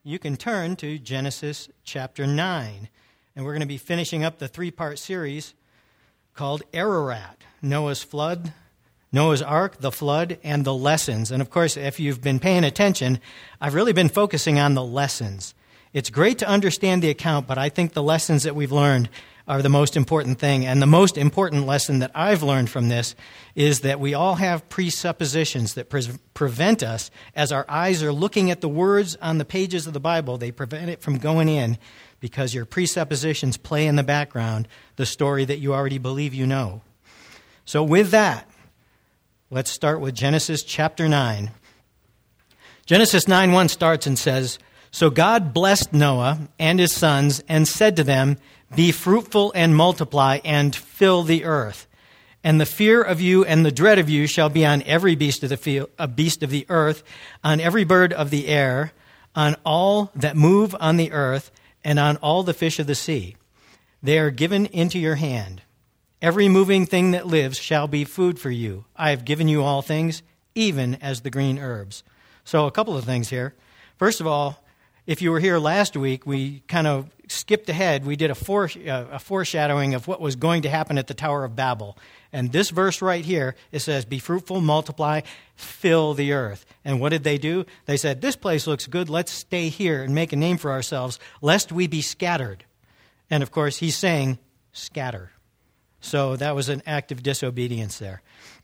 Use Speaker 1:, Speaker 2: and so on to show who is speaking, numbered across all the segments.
Speaker 1: you can turn to Genesis chapter 9. And we're going to be finishing up the three-part series called Ararat, Noah's flood, Noah's Ark, the flood, and the lessons. And of course, if you've been paying attention, I've really been focusing on the lessons. It's great to understand the account, but I think the lessons that we've learned are the most important thing. And the most important lesson that I've learned from this is that we all have presuppositions that prevent us, as our eyes are looking at the words on the pages of the Bible, they prevent it from going in because your presuppositions play in the background the story that you already believe you know. So with that, let's start with Genesis chapter 9. Genesis 9:1 starts and says, "So God blessed Noah and his sons and said to them, 'Be fruitful and multiply and fill the earth. And the fear of you and the dread of you shall be on every beast of the field, a beast of the earth, on every bird of the air, on all that move on the earth, and on all the fish of the sea. They are given into your hand. Every moving thing that lives shall be food for you. I have given you all things, even as the green herbs.'" So a couple of things here. First of all, if you were here last week, we kind of skipped ahead. We did a foreshadowing of what was going to happen at the Tower of Babel. And this verse right here, it says, "Be fruitful, multiply, fill the earth." And what did they do? They said, "This place looks good. Let's stay here and make a name for ourselves, lest we be scattered." And of course, he's saying, scatter. So that was an act of disobedience there.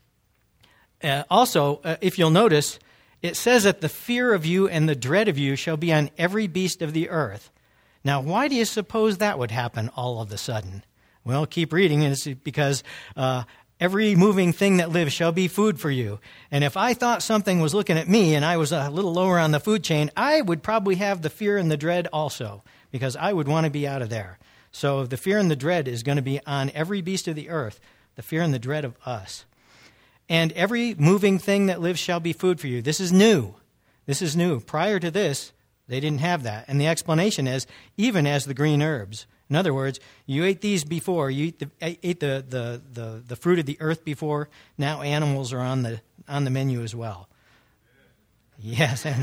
Speaker 1: Also, if you'll notice, it says that the fear of you and the dread of you shall be on every beast of the earth. Now, why do you suppose that would happen all of a sudden? Well, keep reading, and it's because every moving thing that lives shall be food for you. And if I thought something was looking at me and I was a little lower on the food chain, I would probably have the fear and the dread also, because I would want to be out of there. So the fear and the dread is going to be on every beast of the earth, the fear and the dread of us. "And every moving thing that lives shall be food for you." This is new. This is new. Prior to this, they didn't have that. And the explanation is, even as the green herbs. In other words, you ate these before. You ate the fruit of the earth before. Now animals are on the menu as well. Yes. And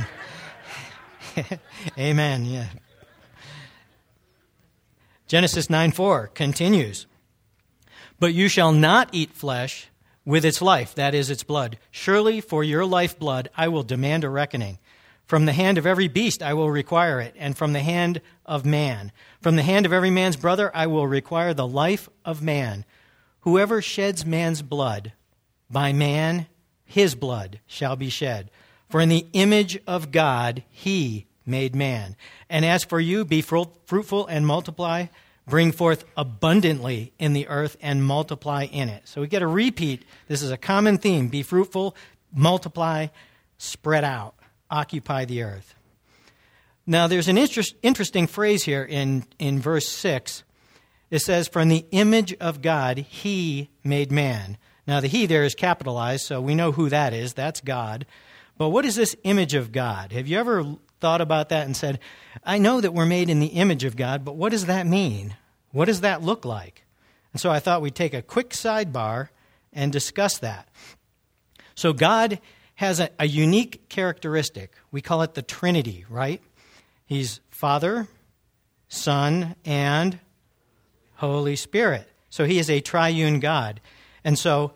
Speaker 1: amen. Yeah. Genesis 9:4 continues, "But you shall not eat flesh with its life, that is, its blood. Surely for your lifeblood I will demand a reckoning. From the hand of every beast I will require it, and from the hand of man. From the hand of every man's brother I will require the life of man. Whoever sheds man's blood, by man his blood shall be shed. For in the image of God he made man. And as for you, be fruitful and multiply, bring forth abundantly in the earth and multiply in it." So we get a repeat. This is a common theme. Be fruitful, multiply, spread out, occupy the earth. Now there's an interesting phrase here in verse 6. It says, "From the image of God he made man." Now the he there is capitalized, so we know who that is. That's God. But what is this image of God? Have you ever thought about that and said, I know that we're made in the image of God, but what does that mean? What does that look like? And so I thought we'd take a quick sidebar and discuss that. So God has a unique characteristic. We call it the Trinity, right? He's Father, Son, and Holy Spirit. So he is a triune God. And so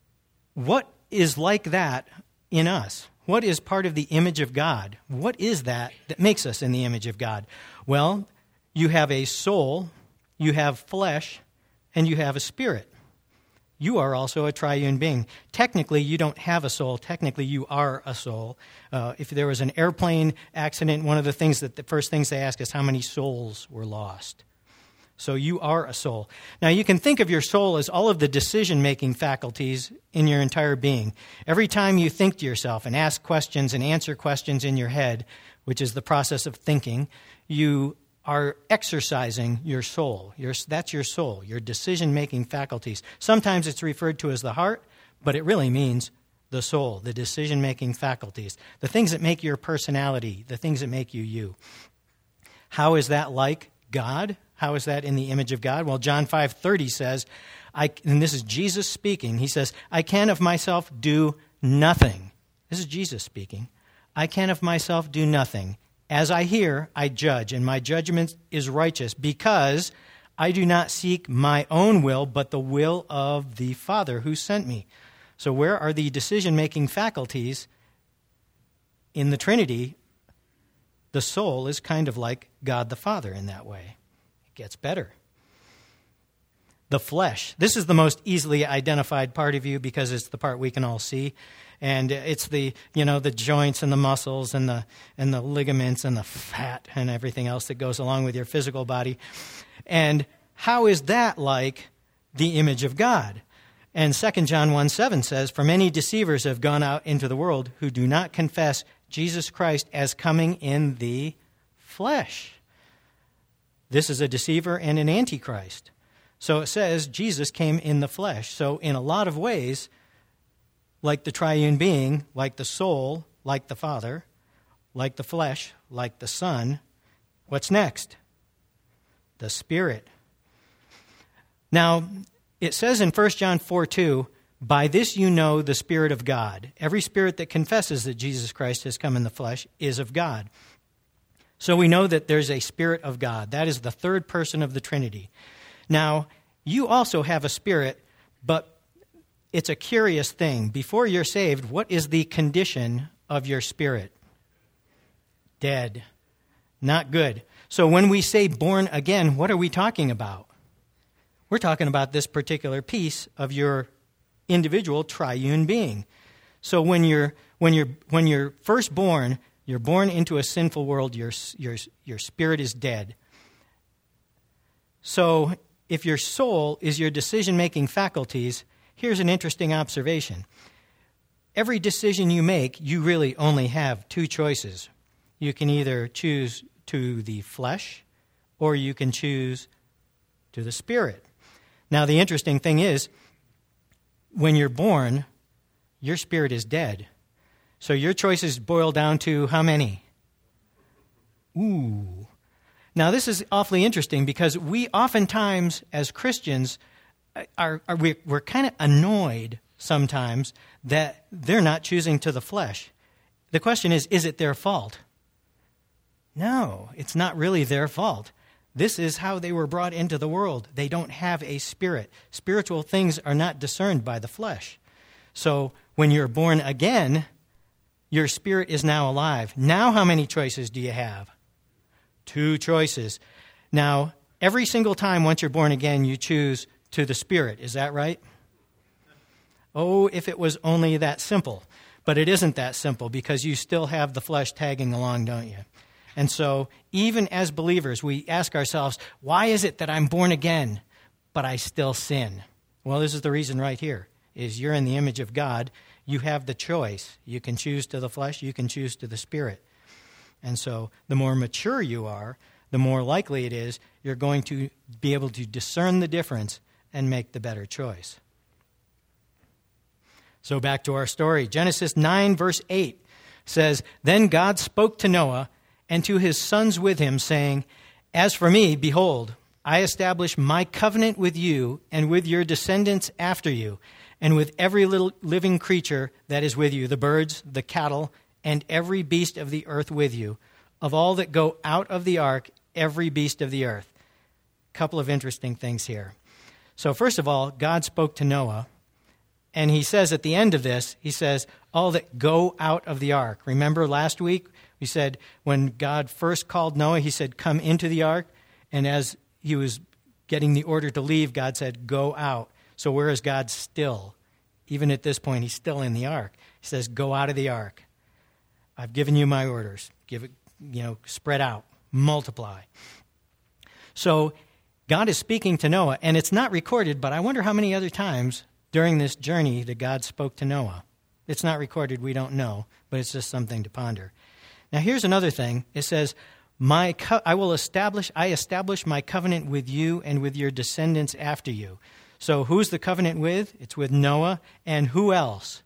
Speaker 1: what is like that in us? What is part of the image of God? What is that makes us in the image of God? Well, you have a soul, you have flesh, and you have a spirit. You are also a triune being. Technically, you don't have a soul. Technically, you are a soul. If there was an airplane accident, one of the first things they ask is how many souls were lost. So you are a soul. Now, you can think of your soul as all of the decision-making faculties in your entire being. Every time you think to yourself and ask questions and answer questions in your head, which is the process of thinking, you are exercising your soul. That's your soul, your decision-making faculties. Sometimes it's referred to as the heart, but it really means the soul, the decision-making faculties, the things that make your personality, the things that make you you. How is that like God? How is that in the image of God? Well, John 5:30 says, and this is Jesus speaking, he says, "I can of myself do nothing." This is Jesus speaking. "I can of myself do nothing. As I hear, I judge, and my judgment is righteous, because I do not seek my own will, but the will of the Father who sent me. So where are the decision-making faculties in the Trinity? The soul is kind of like God the Father in that way. It gets better. The flesh. This is the most easily identified part of you because it's the part we can all see. And it's the joints and the muscles and the ligaments and the fat and everything else that goes along with your physical body. And how is that like the image of God? And 2 John 1:7 says, "For many deceivers have gone out into the world who do not confess Jesus Christ as coming in the flesh." This is a deceiver and an antichrist. So it says Jesus came in the flesh. So in a lot of ways, like the triune being, like the soul, like the Father, like the flesh, like the Son, what's next? The Spirit. Now, it says in 1 John 4:2, "By this you know the Spirit of God. Every spirit that confesses that Jesus Christ has come in the flesh is of God." So we know that there's a Spirit of God. That is the third person of the Trinity. Now, you also have a spirit, but it's a curious thing. Before you're saved, what is the condition of your spirit? Dead. Not good. So when we say born again, what are we talking about? We're talking about this particular piece of your individual triune being. So when you're first born, you're born into a sinful world. Your spirit is dead. So if your soul is your decision-making faculties, here's an interesting observation. Every decision you make, you really only have two choices. You can either choose to the flesh, or you can choose to the Spirit. Now, the interesting thing is, when you're born, your spirit is dead. So your choices boil down to how many? Ooh. Now, this is awfully interesting because we oftentimes, as Christians, we're kind of annoyed sometimes that they're not choosing to the flesh. The question is it their fault? No, it's not really their fault. This is how they were brought into the world. They don't have a spirit. Spiritual things are not discerned by the flesh. So when you're born again, your spirit is now alive. Now how many choices do you have? Two choices. Now, every single time once you're born again, you choose to the Spirit. Is that right? Oh, if it was only that simple. But it isn't that simple because you still have the flesh tagging along, don't you? And so, even as believers, we ask ourselves, why is it that I'm born again, but I still sin? Well, this is the reason right here, is you're in the image of God. You have the choice. You can choose to the flesh, you can choose to the Spirit. And so, the more mature you are, the more likely it is you're going to be able to discern the difference and make the better choice. So back to our story. Genesis 9, verse 8 says, "Then God spoke to Noah and to his sons with him, saying, 'As for me, behold, I establish my covenant with you and with your descendants after you, and with every little living creature that is with you, the birds, the cattle, and every beast of the earth with you, of all that go out of the ark, every beast of the earth.'" Couple of interesting things here. So first of all, God spoke to Noah, and he says at the end of this, he says, all that go out of the ark. Remember last week we said when God first called Noah, he said, "Come into the ark," and as he was getting the order to leave, God said, "Go out." So where is God still? Even at this point, he's still in the ark. He says, "Go out of the ark. I've given you my orders. Give it, spread out, multiply." So God is speaking to Noah, and it's not recorded, but I wonder how many other times during this journey that God spoke to Noah. It's not recorded, we don't know, but it's just something to ponder. Now here's another thing. It says, I establish my covenant with you and with your descendants after you. So who's the covenant with? It's with Noah, and who else?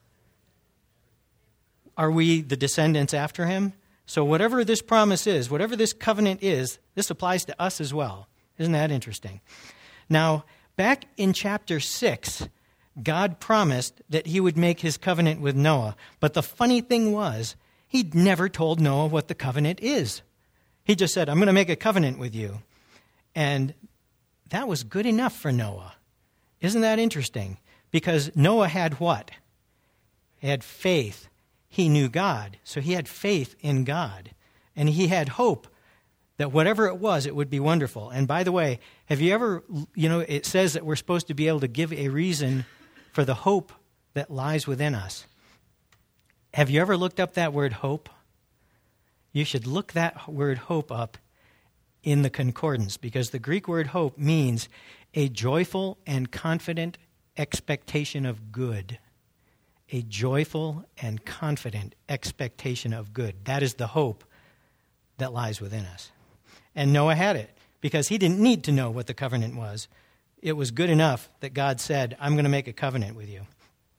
Speaker 1: Are we the descendants after him? So whatever this promise is, whatever this covenant is, this applies to us as well. Isn't that interesting? Now, back in chapter 6, God promised that he would make his covenant with Noah. But the funny thing was, He'd never told Noah what the covenant is. He just said, I'm going to make a covenant with you. And that was good enough for Noah. Isn't that interesting? Because Noah had what? He had faith. He knew God, so he had faith in God. And he had hope that whatever it was, it would be wonderful. And by the way, have you ever, it says that we're supposed to be able to give a reason for the hope that lies within us. Have you ever looked up that word hope? You should look that word hope up in the concordance, because the Greek word hope means a joyful and confident expectation of good. A joyful and confident expectation of good. That is the hope that lies within us. And Noah had it, because he didn't need to know what the covenant was. It was good enough that God said, I'm going to make a covenant with you.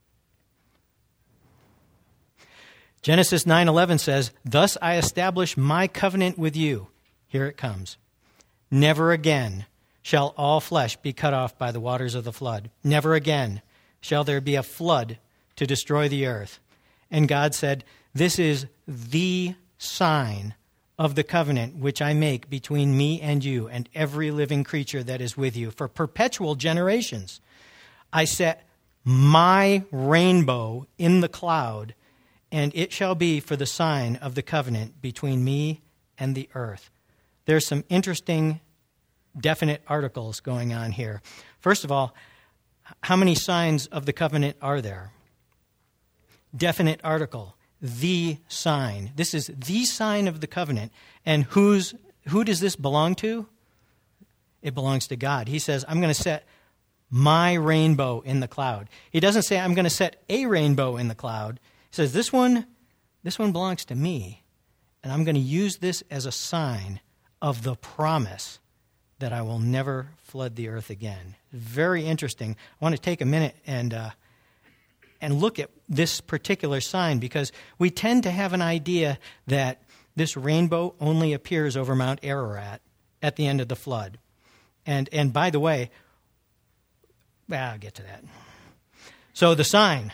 Speaker 1: Genesis 9:11 says, thus I establish my covenant with you. Here it comes. Never again shall all flesh be cut off by the waters of the flood. Never again shall there be a flood to destroy the earth. And God said, this is the sign of the covenant which I make between me and you and every living creature that is with you for perpetual generations. I set my rainbow in the cloud, and it shall be for the sign of the covenant between me and the earth. There's some interesting, definite articles going on here. First of all, how many signs of the covenant are there? Definite article, the sign. This is the sign of the covenant. And who does this belong to? It belongs to God. He says, I'm going to set my rainbow in the cloud. He doesn't say, I'm going to set a rainbow in the cloud. He says, this one belongs to me, and I'm going to use this as a sign of the promise that I will never flood the earth again. Very interesting. I want to take a minute and look at this particular sign, because we tend to have an idea that this rainbow only appears over Mount Ararat at the end of the flood. And by the way, I'll get to that. So the sign.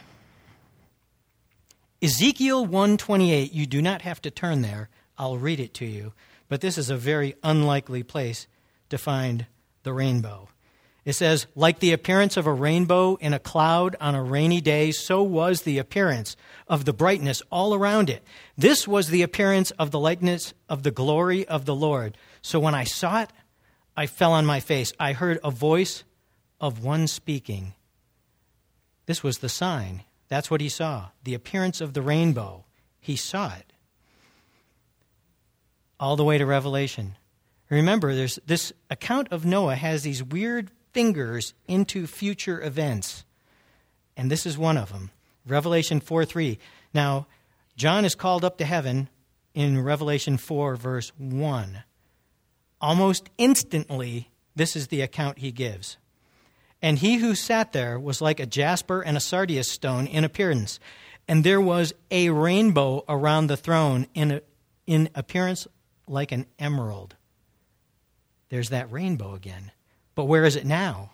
Speaker 1: Ezekiel 1:28, you do not have to turn there. I'll read it to you. But this is a very unlikely place to find the rainbow. It says, like the appearance of a rainbow in a cloud on a rainy day, so was the appearance of the brightness all around it. This was the appearance of the likeness of the glory of the Lord. So when I saw it, I fell on my face. I heard a voice of one speaking. This was the sign. That's what he saw, the appearance of the rainbow. He saw it. All the way to Revelation. Remember, there's this account of Noah has these weird fingers into future events. And this is one of them. Revelation 4:3. Now, John is called up to heaven in Revelation 4, verse 1. Almost instantly, this is the account he gives. And he who sat there was like a jasper and a sardius stone in appearance. And there was a rainbow around the throne in appearance like an emerald. There's that rainbow again. But where is it now?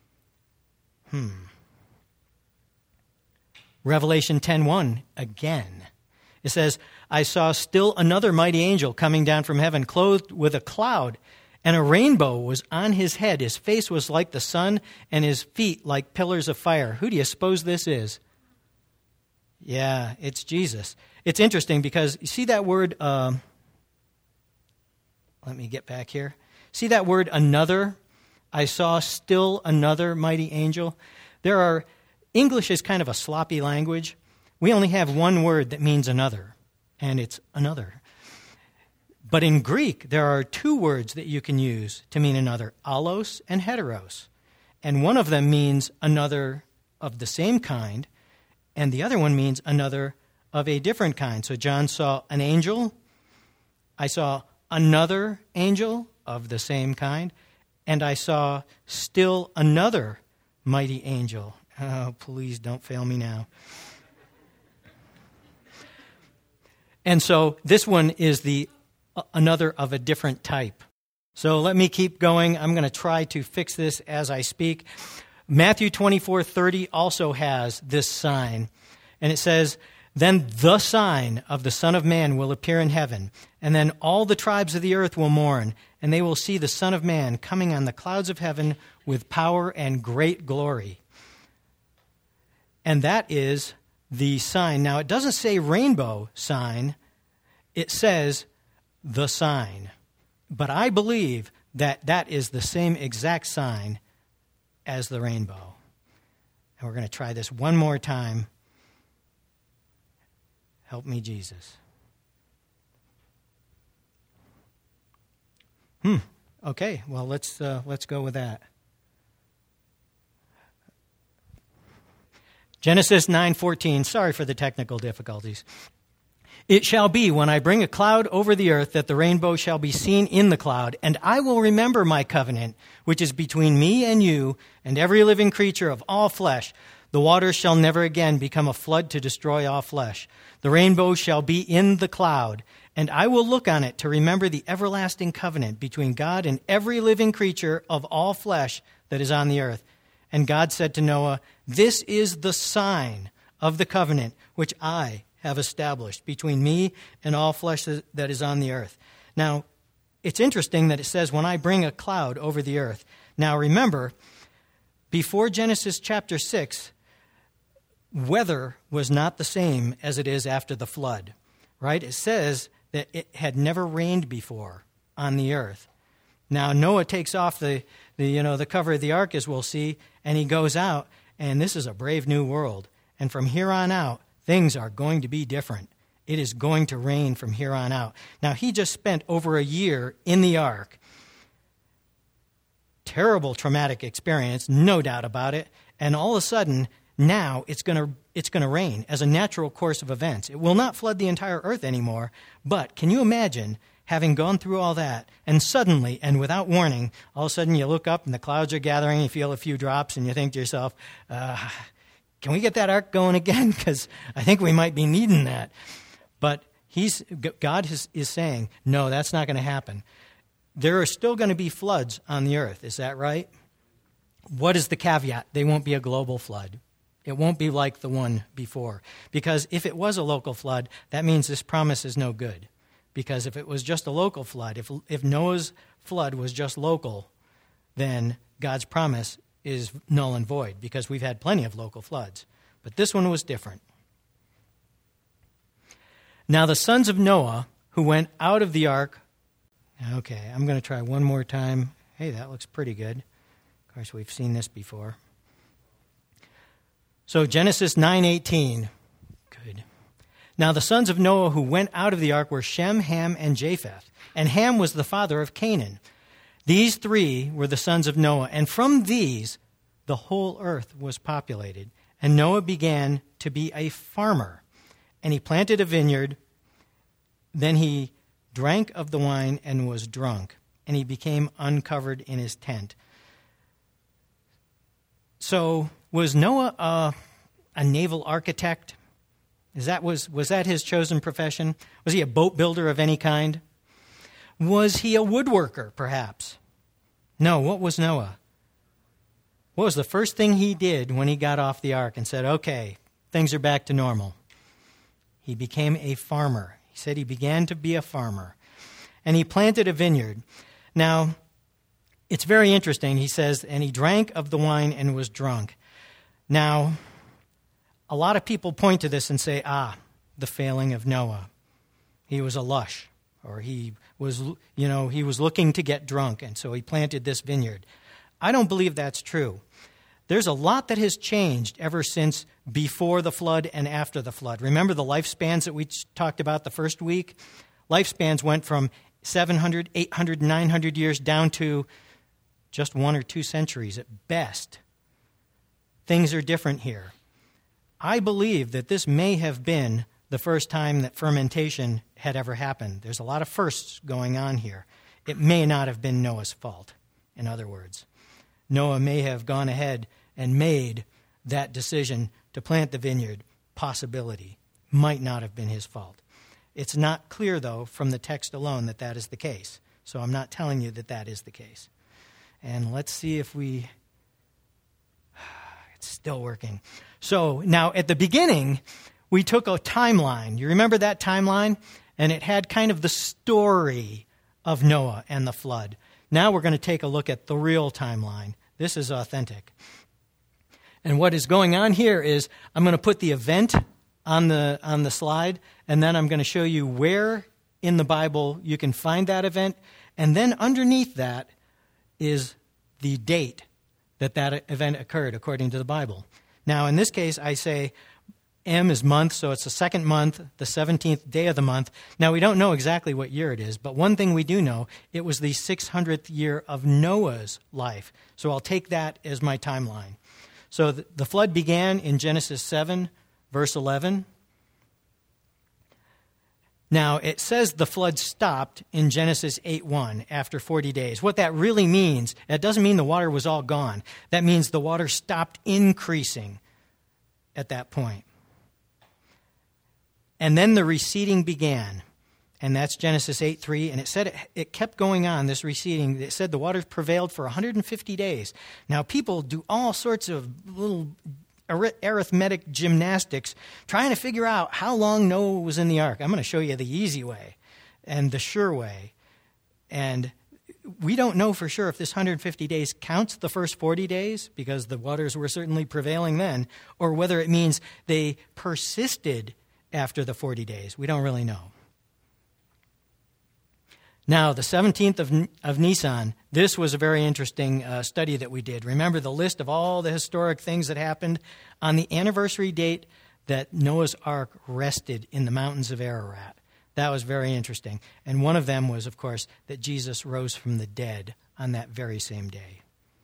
Speaker 1: Revelation 10:1 again. It says, I saw still another mighty angel coming down from heaven, clothed with a cloud, and a rainbow was on his head. His face was like the sun, and his feet like pillars of fire. Who do you suppose this is? Yeah, it's Jesus. It's interesting because you see that word, let me get back here. See that word, another? I saw still another mighty angel. English is kind of a sloppy language. We only have one word that means another, and it's another. But in Greek, there are two words that you can use to mean another, allos and heteros. And one of them means another of the same kind, and the other one means another of a different kind. So John saw an angel. I saw another angel of the same kind, and I saw still another mighty angel. Oh, please don't fail me now. And so this one is another of a different type. So let me keep going. I'm going to try to fix this as I speak. Matthew 24:30 also has this sign. And it says, Then the sign of the Son of Man will appear in heaven, and then all the tribes of the earth will mourn, and they will see the Son of Man coming on the clouds of heaven with power and great glory. And that is the sign. Now, it doesn't say rainbow sign. It says the sign. But I believe that that is the same exact sign as the rainbow. And we're going to try this one more time. Help me, Jesus. Okay, well, let's go with that. Genesis 9:14. Sorry for the technical difficulties. It shall be when I bring a cloud over the earth that the rainbow shall be seen in the cloud, and I will remember my covenant, which is between me and you and every living creature of all flesh. The waters shall never again become a flood to destroy all flesh. The rainbow shall be in the cloud, and I will look on it to remember the everlasting covenant between God and every living creature of all flesh that is on the earth. And God said to Noah, this is the sign of the covenant which I have established between me and all flesh that is on the earth. Now, it's interesting that it says, when I bring a cloud over the earth. Now, remember, before Genesis chapter 6, weather was not the same as it is after the flood, right? It says that it had never rained before on the earth. Now, Noah takes off the cover of the ark, as we'll see, and he goes out, and this is a brave new world. And from here on out, things are going to be different. It is going to rain from here on out. Now, he just spent over a year in the ark. Terrible traumatic experience, no doubt about it. And all of a sudden, now it's going to rain as a natural course of events. It will not flood the entire earth anymore, but can you imagine having gone through all that, and suddenly, and without warning, all of a sudden you look up and the clouds are gathering, you feel a few drops, and you think to yourself, can we get that ark going again? Because I think we might be needing that. But God is saying, no, that's not going to happen. There are still going to be floods on the earth. Is that right? What is the caveat? They won't be a global flood. It won't be like the one before. Because if it was a local flood, that means this promise is no good. Because if it was just a local flood, if Noah's flood was just local, then God's promise is null and void, because we've had plenty of local floods. But this one was different. Now the sons of Noah who went out of the ark. Okay, I'm going to try one more time. Hey, that looks pretty good. Of course, we've seen this before. So Genesis 9:18. Good. Now the sons of Noah who went out of the ark were Shem, Ham, and Japheth. And Ham was the father of Canaan. These three were the sons of Noah, and from these the whole earth was populated. And Noah began to be a farmer, and he planted a vineyard. Then he drank of the wine and was drunk, and he became uncovered in his tent. So was Noah a naval architect? Was that his chosen profession? Was he a boat builder of any kind? Was he a woodworker, perhaps? No, what was Noah? What was the first thing he did when he got off the ark and said, okay, things are back to normal? He became a farmer. He said he began to be a farmer. And he planted a vineyard. Now, it's very interesting. He says, and he drank of the wine and was drunk. Now, a lot of people point to this and say, the failing of Noah. He was a lush, or he was looking to get drunk, and so he planted this vineyard. I don't believe that's true. There's a lot that has changed ever since before the flood and after the flood. Remember the lifespans that we talked about the first week? Lifespans went from 700, 800, 900 years down to just 1 or 2 centuries at best. Things are different here. I believe that this may have been the first time that fermentation had ever happened. There's a lot of firsts going on here. It may not have been Noah's fault, in other words. Noah may have gone ahead and made that decision to plant the vineyard. Possibility. Might not have been his fault. It's not clear, though, from the text alone that that is the case. So I'm not telling you that that is the case. And let's see if it's still working. So now at the beginning, we took a timeline. You remember that timeline? And it had kind of the story of Noah and the flood. Now we're going to take a look at the real timeline. This is authentic. And what is going on here is I'm going to put the event on the slide, and then I'm going to show you where in the Bible you can find that event. And then underneath that is the date that event occurred according to the Bible. Now, in this case, I say M is month, so it's the second month, the 17th day of the month. Now, we don't know exactly what year it is, but one thing we do know, it was the 600th year of Noah's life. So I'll take that as my timeline. So the flood began in Genesis 7, verse 11. Now, it says the flood stopped in Genesis 8:1 after 40 days. What that really means, it doesn't mean the water was all gone. That means the water stopped increasing at that point. And then the receding began, and that's Genesis 8:3, and it said it kept going on, this receding. It said the waters prevailed for 150 days. Now, people do all sorts of little arithmetic gymnastics trying to figure out how long Noah was in the ark. I'm going to show you the easy way and the sure way. And we don't know for sure if this 150 days counts the first 40 days, because the waters were certainly prevailing then, or whether it means they persisted after the 40 days. We don't really know. Now, the 17th of Nisan, this was a very interesting study that we did. Remember the list of all the historic things that happened on the anniversary date that Noah's Ark rested in the mountains of Ararat. That was very interesting. And one of them was, of course, that Jesus rose from the dead on that very same day.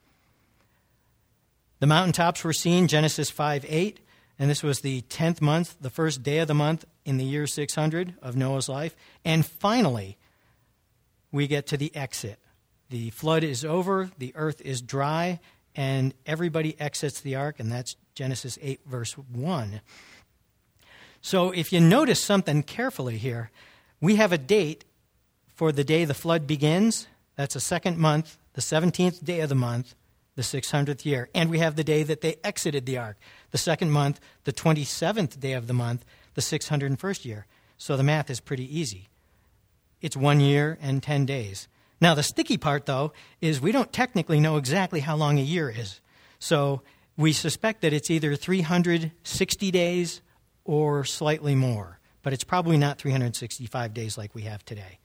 Speaker 1: The mountaintops were seen, Genesis 5:8, and this was the 10th month, the first day of the month in the year 600 of Noah's life. And finally, we get to the exit. The flood is over, the earth is dry, and everybody exits the ark, and that's Genesis 8, verse 1. So if you notice something carefully here, we have a date for the day the flood begins. That's the second month, the 17th day of the month, the 600th year. And we have the day that they exited the ark, the second month, the 27th day of the month, the 601st year. So the math is pretty easy. It's 1 year and 10 days. Now, the sticky part, though, is we don't technically know exactly how long a year is. So we suspect that it's either 360 days or slightly more. But it's probably not 365 days like we have today.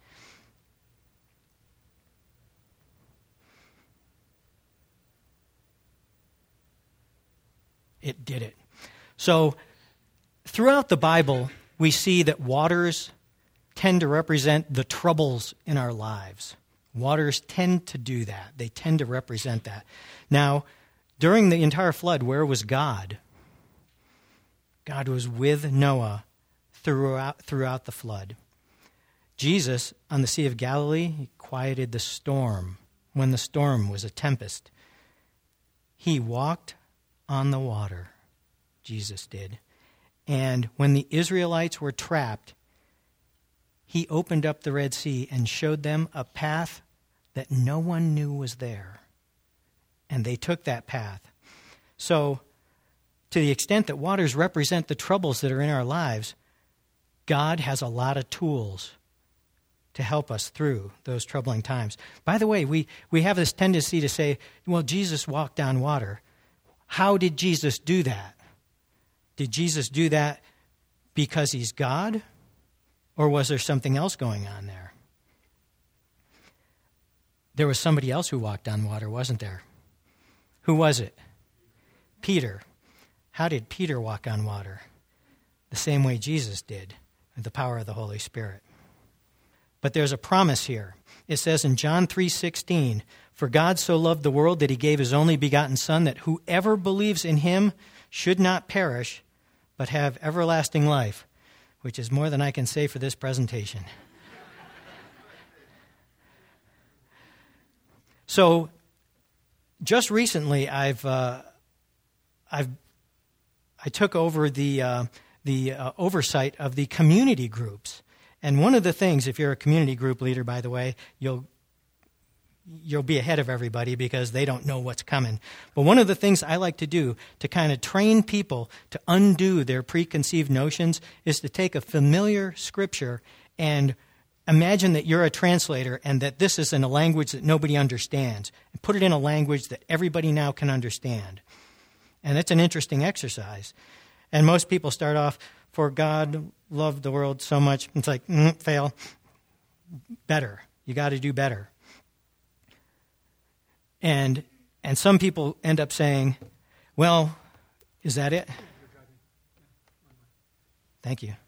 Speaker 1: It did it. So throughout the Bible, we see that waters tend to represent the troubles in our lives. Waters tend to do that. They tend to represent that. Now, during the entire flood, where was God? God was with Noah throughout the flood. Jesus, on the Sea of Galilee, he quieted the storm when the storm was a tempest. He walked on the water, Jesus did. And when the Israelites were trapped, he opened up the Red Sea and showed them a path that no one knew was there. And they took that path. So, to the extent that waters represent the troubles that are in our lives, God has a lot of tools to help us through those troubling times. By the way, we have this tendency to say, well, Jesus walked on water. How did Jesus do that? Did Jesus do that because he's God? Or was there something else going on there? There was somebody else who walked on water, wasn't there? Who was it? Peter. How did Peter walk on water? The same way Jesus did, with the power of the Holy Spirit. But there's a promise here. It says in John 3:16, "For God so loved the world that he gave his only begotten Son, that whoever believes in him should not perish, but have everlasting life," which is more than I can say for this presentation. So, just recently, I took over the oversight of the community groups. And one of the things, if you're a community group leader, by the way, you'll you'll be ahead of everybody because they don't know what's coming. But one of the things I like to do to kind of train people to undo their preconceived notions is to take a familiar scripture and imagine that you're a translator and that this is in a language that nobody understands, and put it in a language that everybody now can understand. And it's an interesting exercise. And most people start off, for God loved the world so much. It's like, fail. Better. You got to do better. And some people end up saying, well, is that it? Thank you.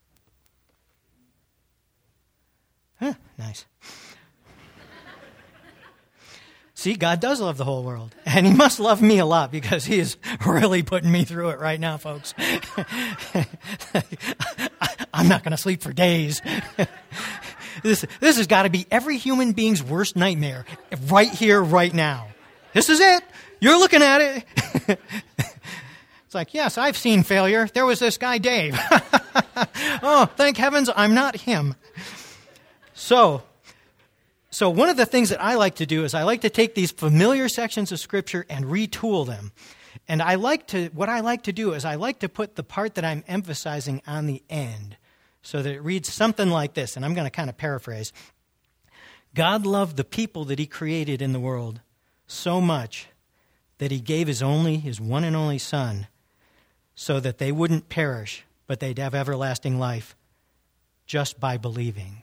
Speaker 1: Huh, nice. See, God does love the whole world. And he must love me a lot because he is really putting me through it right now, folks. I'm not going to sleep for days. This has got to be every human being's worst nightmare right here, right now. This is it. You're looking at it. It's like, yes, I've seen failure. There was this guy, Dave. Oh, thank heavens I'm not him. So one of the things that I like to do is I like to take these familiar sections of Scripture and retool them. And what I like to do is I like to put the part that I'm emphasizing on the end so that it reads something like this. And I'm going to kind of paraphrase. God loved the people that he created in the world so much that he gave his one and only Son so that they wouldn't perish, but they'd have everlasting life just by believing.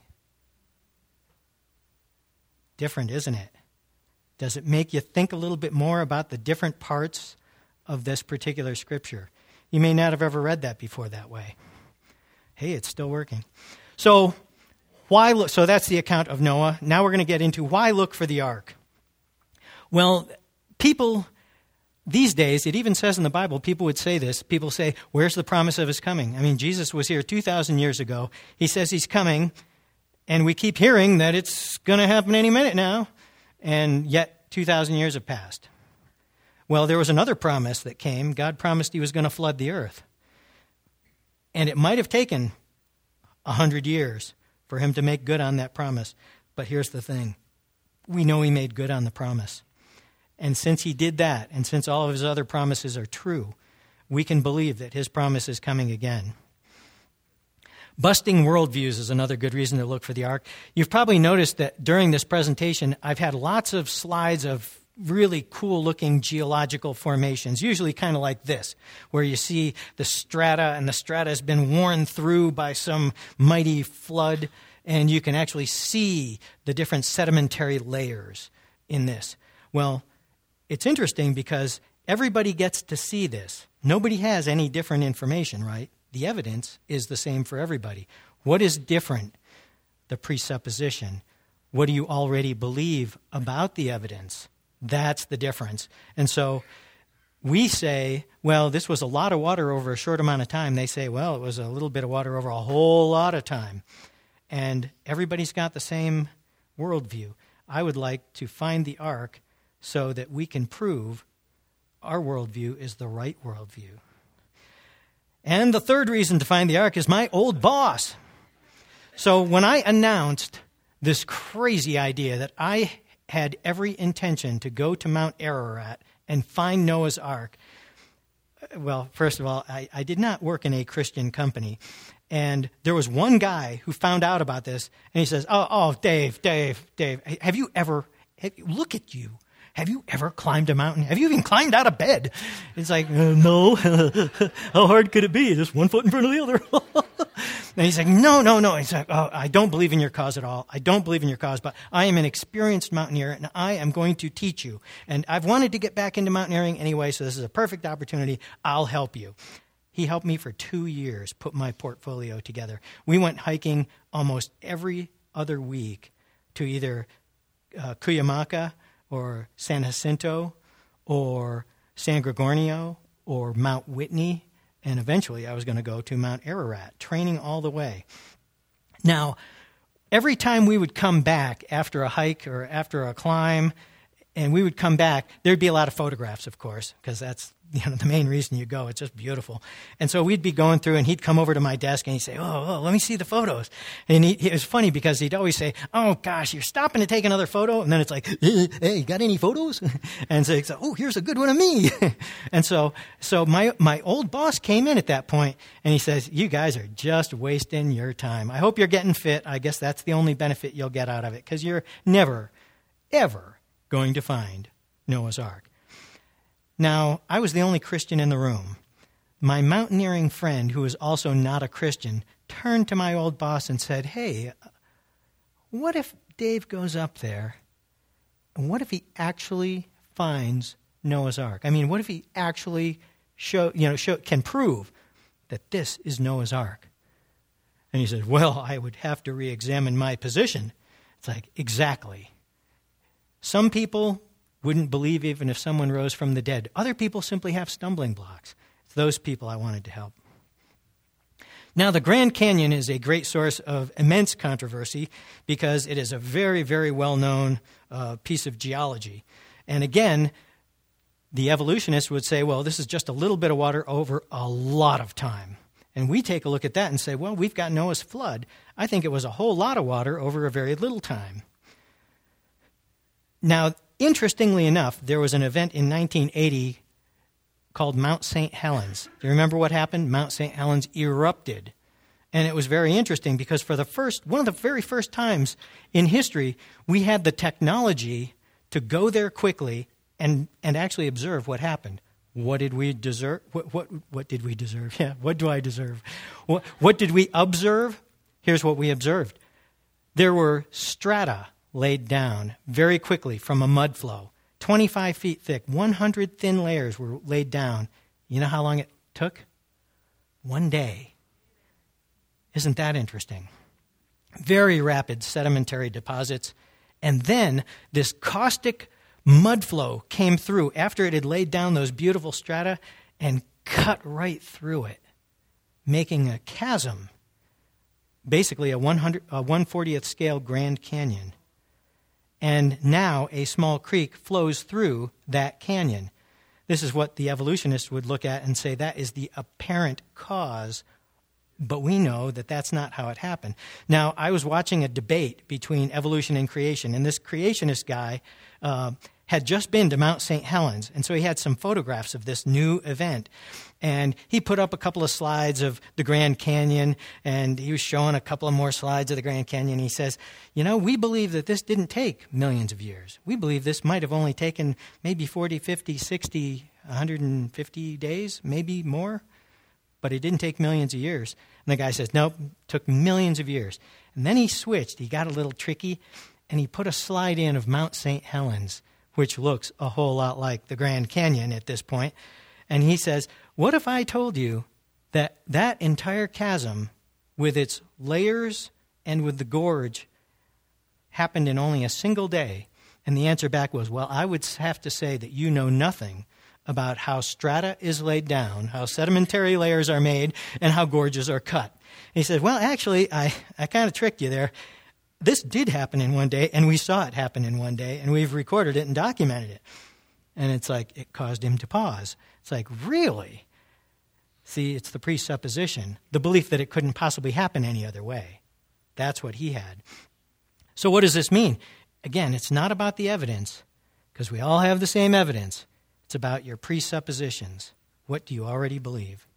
Speaker 1: Different, isn't it? Does it make you think a little bit more about the different parts of this particular scripture? You may not have ever read that before that way. Hey, it's still working. So that's the account of Noah. Now we're going to get into why look for the ark. Well, people these days, it even says in the Bible, people would say this. People say, where's the promise of his coming? I mean, Jesus was here 2,000 years ago. He says he's coming. And we keep hearing that it's going to happen any minute now, and yet 2,000 years have passed. Well, there was another promise that came. God promised he was going to flood the earth. And it might have taken 100 years for him to make good on that promise. But here's the thing. We know he made good on the promise. And since he did that, and since all of his other promises are true, we can believe that his promise is coming again. Busting worldviews is another good reason to look for the ark. You've probably noticed that during this presentation, I've had lots of slides of really cool-looking geological formations, usually kind of like this, where you see the strata, and the strata has been worn through by some mighty flood, and you can actually see the different sedimentary layers in this. Well, it's interesting because everybody gets to see this. Nobody has any different information, right? The evidence is the same for everybody. What is different? The presupposition. What do you already believe about the evidence? That's the difference. And so we say, well, this was a lot of water over a short amount of time. They say, well, it was a little bit of water over a whole lot of time. And everybody's got the same worldview. I would like to find the ark so that we can prove our worldview is the right worldview. And the third reason to find the ark is my old boss. So when I announced this crazy idea that I had every intention to go to Mount Ararat and find Noah's ark, well, first of all, I did not work in a Christian company. And there was one guy who found out about this, and he says, Dave, have you ever, look at you. Have you ever climbed a mountain? Have you even climbed out of bed? It's like, no. How hard could it be? Just one foot in front of the other. And he's like, no. He's like, I don't believe in your cause at all. I don't believe in your cause, but I am an experienced mountaineer, and I am going to teach you. And I've wanted to get back into mountaineering anyway, so this is a perfect opportunity. I'll help you. He helped me for 2 years put my portfolio together. We went hiking almost every other week to either Cuyamaca or San Jacinto or San Gorgonio or Mount Whitney, and eventually I was going to go to Mount Ararat, training all the way. Now, every time we would come back after a hike or after a climb, and we would come back. There'd be a lot of photographs, of course, because that's the main reason you go. It's just beautiful. And so we'd be going through, and he'd come over to my desk, and he'd say, oh, let me see the photos. And it was funny because he'd always say, oh, gosh, you're stopping to take another photo? And then it's like, hey, got any photos? And so he'd say, oh, here's a good one of me. And so my old boss came in at that point, and he says, you guys are just wasting your time. I hope you're getting fit. I guess that's the only benefit you'll get out of it, because you're never, ever going to find Noah's Ark. Now, I was the only Christian in the room. My mountaineering friend, who was also not a Christian, turned to my old boss and said, hey, what if Dave goes up there, and what if he actually finds Noah's Ark? I mean, what if he actually can prove that this is Noah's Ark? And he said, well, I would have to re-examine my position. It's like, exactly. Some people wouldn't believe even if someone rose from the dead. Other people simply have stumbling blocks. It's those people I wanted to help. Now, the Grand Canyon is a great source of immense controversy because it is a very, very well-known piece of geology. And again, the evolutionists would say, well, this is just a little bit of water over a lot of time. And we take a look at that and say, well, we've got Noah's flood. I think it was a whole lot of water over a very little time. Now, interestingly enough, there was an event in 1980 called Mount St. Helens. Do you remember what happened? Mount St. Helens erupted. And it was very interesting because for one of the very first times in history, we had the technology to go there quickly and actually observe what happened. What did we deserve? What did we deserve? Yeah, what do I deserve? What did we observe? Here's what we observed. There were strata laid down very quickly from a mud flow. 25 feet thick, 100 thin layers were laid down. You know how long it took? 1 day. Isn't that interesting? Very rapid sedimentary deposits. And then this caustic mud flow came through after it had laid down those beautiful strata and cut right through it, making a chasm, basically a 1/40th scale Grand Canyon. And now a small creek flows through that canyon. This is what the evolutionists would look at and say that is the apparent cause, but we know that that's not how it happened. Now, I was watching a debate between evolution and creation, and this creationist guy had just been to Mount St. Helens, and so he had some photographs of this new event. And he put up a couple of slides of the Grand Canyon, and he was showing a couple of more slides of the Grand Canyon. He says, we believe that this didn't take millions of years. We believe this might have only taken maybe 40, 50, 60, 150 days, maybe more, but it didn't take millions of years. And the guy says, nope, it took millions of years. And then he switched. He got a little tricky, and he put a slide in of Mount St. Helens, which looks a whole lot like the Grand Canyon at this point. And he says, what if I told you that that entire chasm with its layers and with the gorge happened in only a single day? And the answer back was, well, I would have to say that you know nothing about how strata is laid down, how sedimentary layers are made, and how gorges are cut. And he said, well, actually, I kind of tricked you there. This did happen in 1 day, and we saw it happen in 1 day, and we've recorded it and documented it. And it's like, it caused him to pause. It's like, really? See, it's the presupposition, the belief that it couldn't possibly happen any other way. That's what he had. So what does this mean? Again, it's not about the evidence, because we all have the same evidence. It's about your presuppositions. What do you already believe?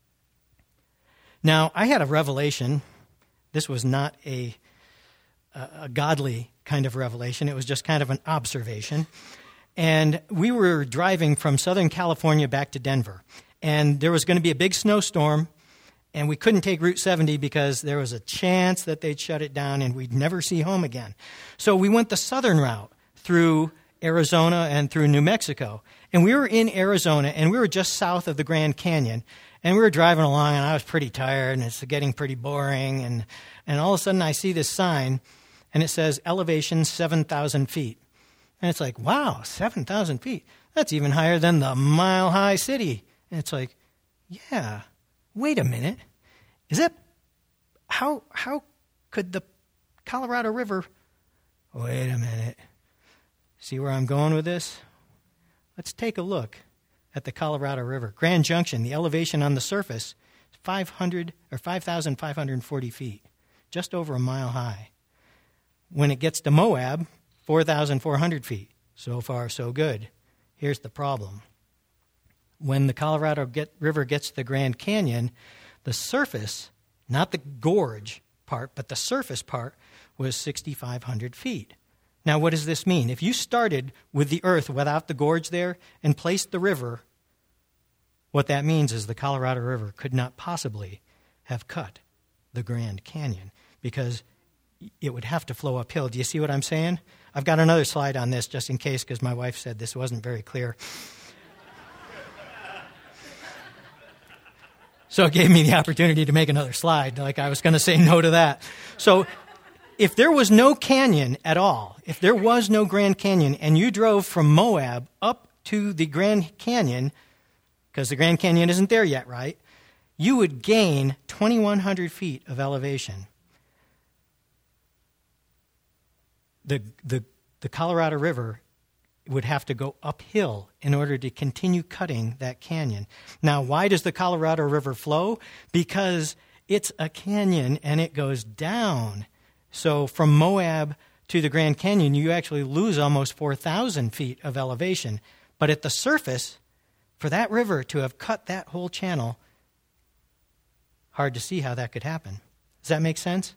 Speaker 1: Now, I had a revelation. This was not a godly kind of revelation. It was just kind of an observation. And we were driving from Southern California back to Denver. And there was going to be a big snowstorm, and we couldn't take Route 70 because there was a chance that they'd shut it down and we'd never see home again. So we went the southern route through Arizona and through New Mexico. And we were in Arizona, and we were just south of the Grand Canyon. And we were driving along, and I was pretty tired, and it's getting pretty boring. And all of a sudden, I see this sign, and it says elevation 7,000 feet. And it's like, wow, 7,000 feet. That's even higher than the Mile High City. And it's like, yeah, wait a minute. Is that, how could the Colorado River, wait a minute, See where I'm going with this? Let's take a look at the Colorado River. Grand Junction, the elevation on the surface, 5,540 feet, just over a mile high. When it gets to Moab, 4,400 feet. So far, so good. Here's the problem. When the Colorado River gets to the Grand Canyon, the surface, not the gorge part, but the surface part, was 6,500 feet. Now, what does this mean? If you started with the earth without the gorge there and placed the river, what that means is the Colorado River could not possibly have cut the Grand Canyon because it would have to flow uphill. Do you see what I'm saying? I've got another slide on this just in case because my wife said this wasn't very clear. So it gave me the opportunity to make another slide, like I was going to say no to that. So if there was no canyon at all, if there was no Grand Canyon, and you drove from Moab up to the Grand Canyon, because the Grand Canyon isn't there yet, right? You would gain 2,100 feet of elevation. The Colorado River would have to go uphill in order to continue cutting that canyon. Now, why does the Colorado River flow? Because it's a canyon and it goes down. So from Moab to the Grand Canyon, you actually lose almost 4,000 feet of elevation. But at the surface, for that river to have cut that whole channel, hard to see how that could happen. Does that make sense?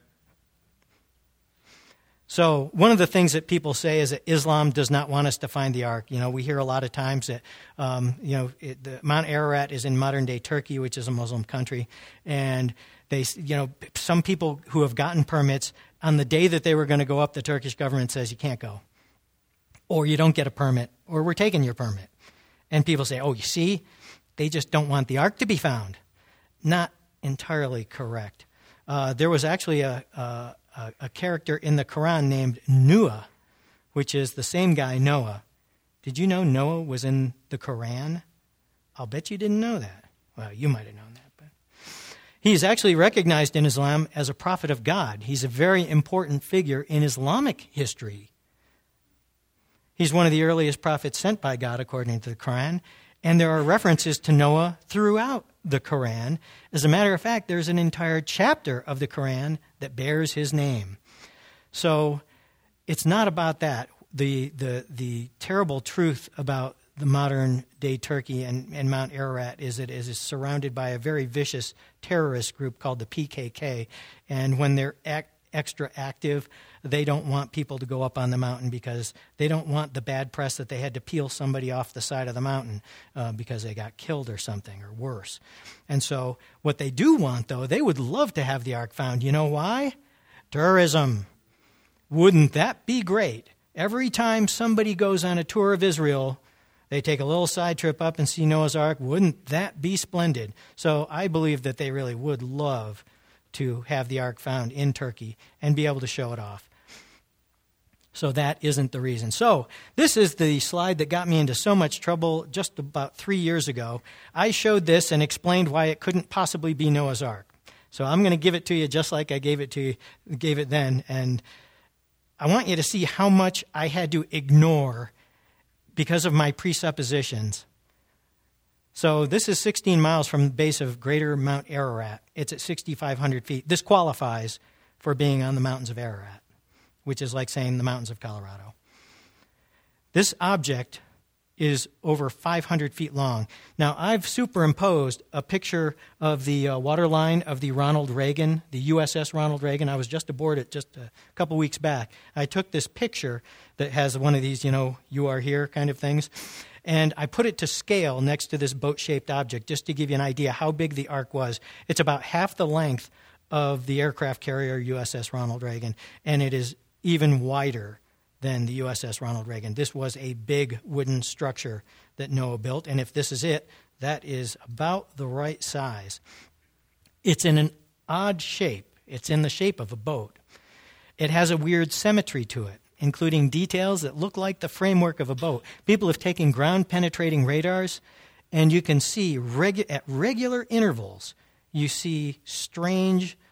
Speaker 1: So one of the things that people say is that Islam does not want us to find the ark. You know, we hear a lot of times that, the Mount Ararat is in modern-day Turkey, which is a Muslim country, and some people who have gotten permits, on the day that they were going to go up, the Turkish government says you can't go, or you don't get a permit, or we're taking your permit. And people say, oh, you see, they just don't want the ark to be found. Not entirely correct. There was actually a character in the Quran named Noah, which is the same guy, Noah. Did you know Noah was in the Quran? I'll bet you didn't know that. Well, you might have known that. But he's actually recognized in Islam as a prophet of God. He's a very important figure in Islamic history. He's one of the earliest prophets sent by God, according to the Quran, and there are references to Noah throughout the Quran. As a matter of fact, there's an entire chapter of the Quran that bears his name. So it's not about that. The terrible truth about the modern-day Turkey and Mount Ararat is it is surrounded by a very vicious terrorist group called the PKK, and when they're extra active, they don't want people to go up on the mountain because they don't want the bad press that they had to peel somebody off the side of the mountain because they got killed or something or worse. And so what they do want, though, they would love to have the ark found. You know why? Tourism. Wouldn't that be great? Every time somebody goes on a tour of Israel, they take a little side trip up and see Noah's Ark. Wouldn't that be splendid? So I believe that they really would love to have the ark found in Turkey and be able to show it off. So that isn't the reason. So this is the slide that got me into so much trouble just about 3 years ago. I showed this and explained why it couldn't possibly be Noah's Ark. So I'm going to give it to you just like I gave it then. And I want you to see how much I had to ignore because of my presuppositions. So this is 16 miles from the base of Greater Mount Ararat. It's at 6,500 feet. This qualifies for being on the mountains of Ararat, which is like saying the mountains of Colorado. This object is over 500 feet long. Now, I've superimposed a picture of the waterline of the Ronald Reagan, the USS Ronald Reagan. I was just aboard it just a couple weeks back. I took this picture that has one of these, you are here kind of things, and I put it to scale next to this boat-shaped object just to give you an idea how big the ark was. It's about half the length of the aircraft carrier USS Ronald Reagan, and it is even wider than the USS Ronald Reagan. This was a big wooden structure that Noah built, and if this is it, that is about the right size. It's in an odd shape. It's in the shape of a boat. It has a weird symmetry to it, including details that look like the framework of a boat. People have taken ground-penetrating radars, and you can see at regular intervals, you see strange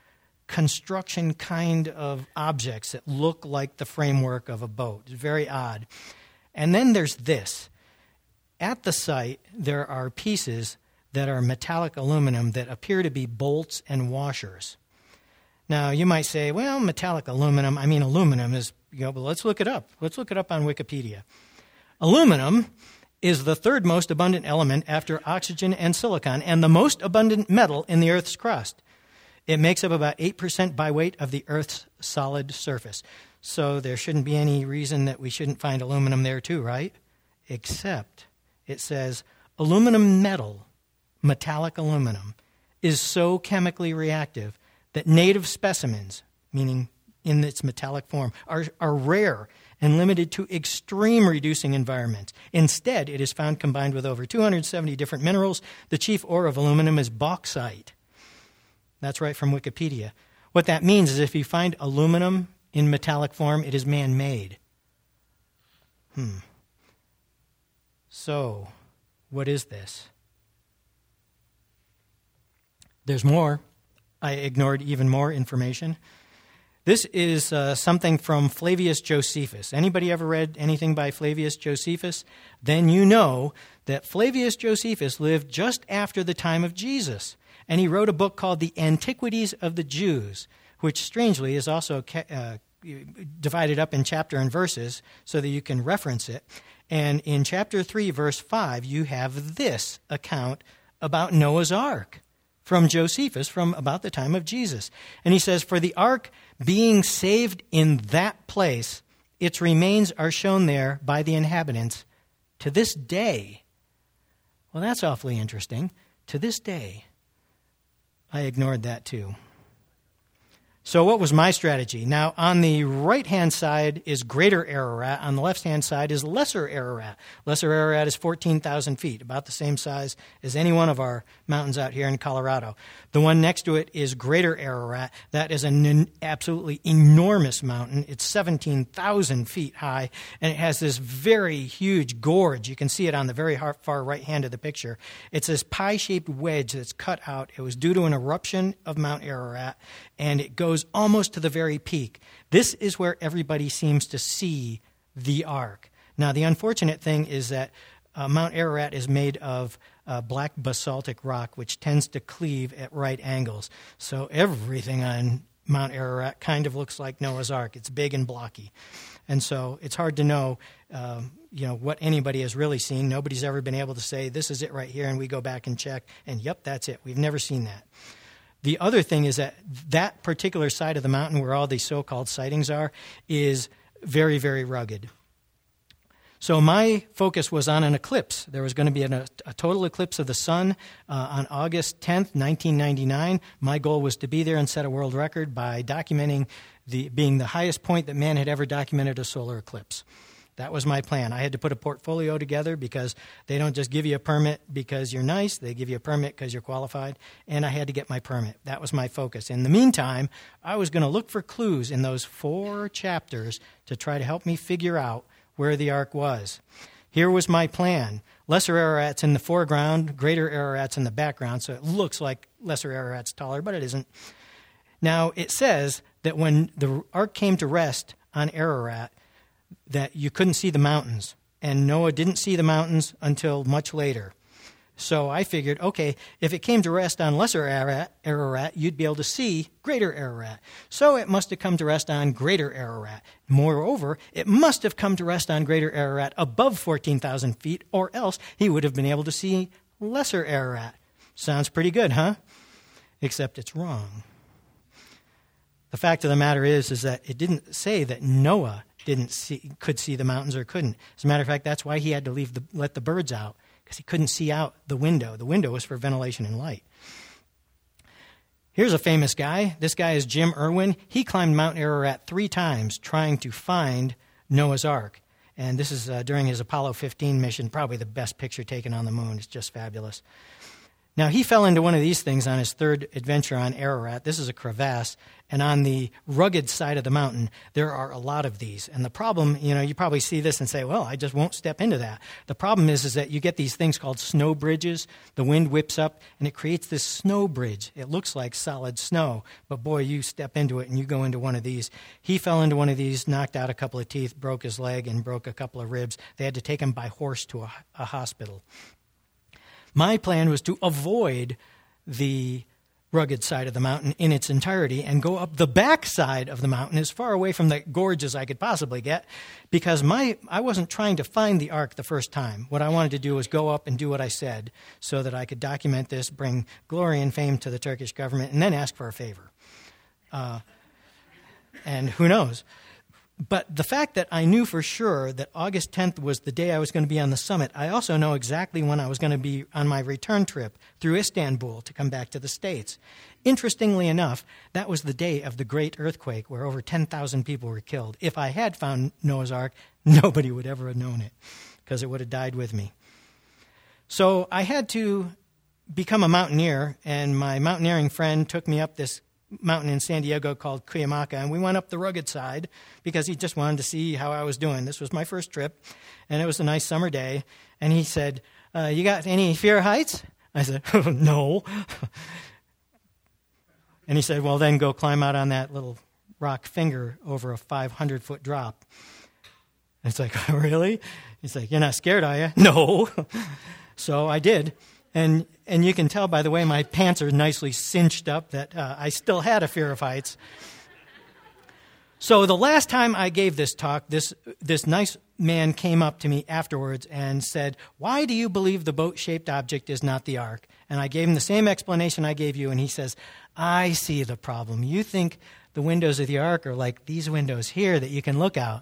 Speaker 1: construction kind of objects that look like the framework of a boat. It's very odd. And then there's this. At the site, there are pieces that are metallic aluminum that appear to be bolts and washers. Now, you might say, well, metallic aluminum, aluminum is, but let's look it up. Let's look it up on Wikipedia. Aluminum is the third most abundant element after oxygen and silicon, and the most abundant metal in the Earth's crust. It makes up about 8% by weight of the Earth's solid surface. So there shouldn't be any reason that we shouldn't find aluminum there too, right? Except it says aluminum metal, metallic aluminum, is so chemically reactive that native specimens, meaning in its metallic form, are rare and limited to extreme reducing environments. Instead, it is found combined with over 270 different minerals. The chief ore of aluminum is bauxite. That's right from Wikipedia. What that means is if you find aluminum in metallic form, it is man-made. So, what is this? There's more. I ignored even more information. This is something from Flavius Josephus. Anybody ever read anything by Flavius Josephus? Then you know that Flavius Josephus lived just after the time of Jesus. And he wrote a book called The Antiquities of the Jews, which strangely is also divided up in chapter and verses so that you can reference it. And in chapter 3, verse 5, you have this account about Noah's Ark from Josephus from about the time of Jesus. And he says, "For the ark being saved in that place, its remains are shown there by the inhabitants to this day." Well, that's awfully interesting. To this day. I ignored that too. So what was my strategy? Now, on the right-hand side is Greater Ararat. On the left-hand side is Lesser Ararat. Lesser Ararat is 14,000 feet, about the same size as any one of our mountains out here in Colorado. The one next to it is Greater Ararat. That is an absolutely enormous mountain. It's 17,000 feet high, and it has this very huge gorge. You can see it on the very far right hand of the picture. It's this pie-shaped wedge that's cut out. It was due to an eruption of Mount Ararat, and it goes almost to the very peak. This is where everybody seems to see the ark. Now, the unfortunate thing is that Mount Ararat is made of black basaltic rock, which tends to cleave at right angles. So everything on Mount Ararat kind of looks like Noah's Ark. It's big and blocky. And so it's hard to know, what anybody has really seen. Nobody's ever been able to say, this is it right here, and we go back and check, and yep, that's it. We've never seen that. The other thing is that particular side of the mountain where all these so-called sightings are is very, very rugged. So my focus was on an eclipse. There was going to be a total eclipse of the sun on August 10th, 1999. My goal was to be there and set a world record by documenting being the highest point that man had ever documented a solar eclipse. That was my plan. I had to put a portfolio together because they don't just give you a permit because you're nice. They give you a permit because you're qualified. And I had to get my permit. That was my focus. In the meantime, I was going to look for clues in those 4 chapters to try to help me figure out where the ark was. Here was my plan. Lesser Ararat's in the foreground, Greater Ararat's in the background, so it looks like Lesser Ararat's taller, but it isn't. Now, it says that when the ark came to rest on Ararat, that you couldn't see the mountains, and Noah didn't see the mountains until much later. So I figured, okay, if it came to rest on Lesser Ararat, you'd be able to see Greater Ararat. So it must have come to rest on Greater Ararat. Moreover, it must have come to rest on Greater Ararat above 14,000 feet, or else he would have been able to see Lesser Ararat. Sounds pretty good, huh? Except it's wrong. The fact of the matter is that it didn't say that Noah could see the mountains or couldn't. As a matter of fact, that's why he had to let the birds out, because he couldn't see out the window. The window was for ventilation and light. Here's a famous guy. This guy is Jim Irwin. He climbed Mount Ararat 3 times trying to find Noah's Ark. And this is during his Apollo 15 mission, probably the best picture taken on the moon. It's just fabulous. Now, he fell into one of these things on his third adventure on Ararat. This is a crevasse, and on the rugged side of the mountain, there are a lot of these. And the problem, you probably see this and say, well, I just won't step into that. The problem is that you get these things called snow bridges. The wind whips up, and it creates this snow bridge. It looks like solid snow, but boy, you step into it, and you go into one of these. He fell into one of these, knocked out a couple of teeth, broke his leg, and broke a couple of ribs. They had to take him by horse to a hospital. My plan was to avoid the rugged side of the mountain in its entirety and go up the back side of the mountain as far away from the gorge as I could possibly get, because I wasn't trying to find the ark the first time. What I wanted to do was go up and do what I said so that I could document this, bring glory and fame to the Turkish government, and then ask for a favor. And who knows? But the fact that I knew for sure that August 10th was the day I was going to be on the summit, I also know exactly when I was going to be on my return trip through Istanbul to come back to the States. Interestingly enough, that was the day of the great earthquake where over 10,000 people were killed. If I had found Noah's Ark, nobody would ever have known it because it would have died with me. So I had to become a mountaineer, and my mountaineering friend took me up this mountain in San Diego called Cuyamaca, and we went up the rugged side because he just wanted to see how I was doing. This was my first trip, and it was a nice summer day, and he said, you got any fear of heights? I said, no. And he said, well, then go climb out on that little rock finger over a 500-foot drop. And it's like, really? He's like, you're not scared, are you? No. So I did. And you can tell by the way my pants are nicely cinched up that I still had a fear of heights. So the last time I gave this talk, this nice man came up to me afterwards and said, why do you believe the boat-shaped object is not the ark? And I gave him the same explanation I gave you, and he says, I see the problem. You think the windows of the ark are like these windows here that you can look out.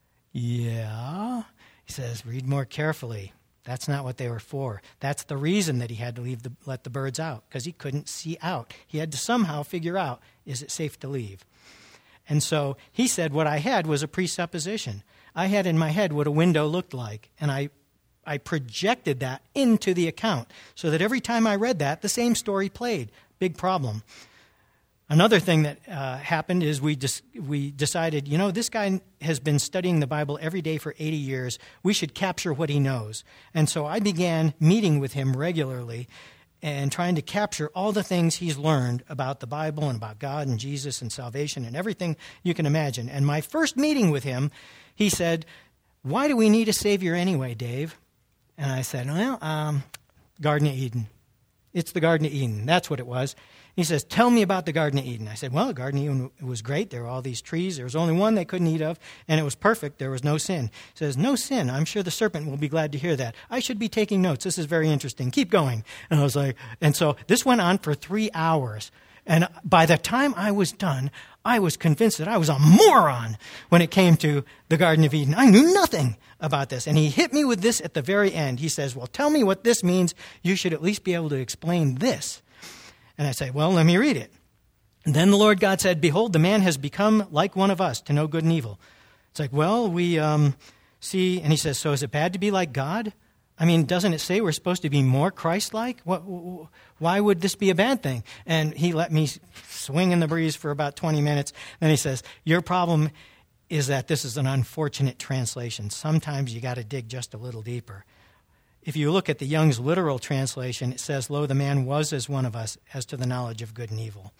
Speaker 1: Yeah. He says, read more carefully. That's not what they were for. That's the reason that he had to let the birds out, because he couldn't see out. He had to somehow figure out, is it safe to leave? And so he said what I had was a presupposition. I had in my head what a window looked like, and I projected that into the account so that every time I read that, the same story played. Big problem. Another thing that happened is we decided, this guy has been studying the Bible every day for 80 years. We should capture what he knows. And so I began meeting with him regularly and trying to capture all the things he's learned about the Bible and about God and Jesus and salvation and everything you can imagine. And my first meeting with him, he said, why do we need a Savior anyway, Dave? And I said, well, Garden of Eden. It's the Garden of Eden. That's what it was. He says, tell me about the Garden of Eden. I said, well, the Garden of Eden was great. There were all these trees. There was only one they couldn't eat of, and it was perfect. There was no sin. He says, no sin. I'm sure the serpent will be glad to hear that. I should be taking notes. This is very interesting. Keep going. And I was like, and so this went on for 3 hours. And by the time I was done, I was convinced that I was a moron when it came to the Garden of Eden. I knew nothing about this. And he hit me with this at the very end. He says, well, tell me what this means. You should at least be able to explain this. And I say, well, let me read it. And then the Lord God said, behold, the man has become like one of us to know good and evil. It's like, well, we see, and he says, so is it bad to be like God? I mean, doesn't it say we're supposed to be more Christ-like? Why would this be a bad thing? And he let me swing in the breeze for about 20 minutes. Then he says, your problem is that this is an unfortunate translation. Sometimes you got to dig just a little deeper. If you look at the Young's literal translation, it says, lo, the man was as one of us as to the knowledge of good and evil.